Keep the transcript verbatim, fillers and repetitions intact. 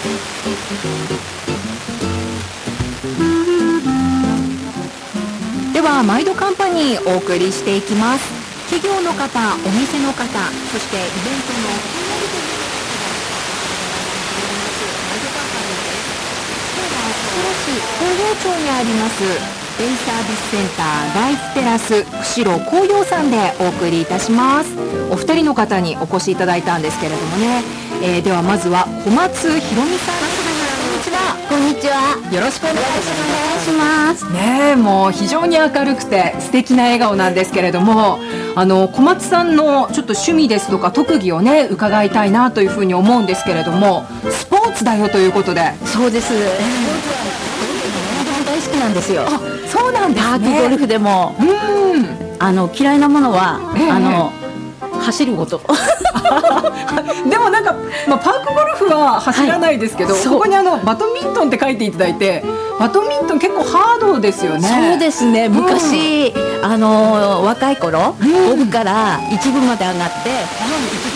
ではマイドカンパニーお送りしていきます。企業の方、お店の方、そしてイベントのマイドカンパニーです。今日は札幌市工業町にありますデイサービスセンターライフテラス釧路工業さんでお送りいたします。お二人の方にお越しいただいたんですけれどもね、えー、ではまずは小松ひろみさん、 こんにちは。 よろしくお願いします。 ねえ、もう非常に明るくて素敵な笑顔なんですけれども、あの小松さんのちょっと趣味ですとか特技をね伺いたいなというふうに思うんですけれども、スポーツだよということで。 そうです。えー、大好きなんですよ。 あ、そうなんですね。 パークゴルフでも、 うん、 あの嫌いなものは、えー、あの走ること。 でもなんか、まあ、パークゴルフは走らないですけど、はい、ここにあのバドミントンって書いていただいて、バドミントン結構ハードですよね。 そうですね。昔、うん、あの若い頃、うん、ゴルフから一部まで上がって、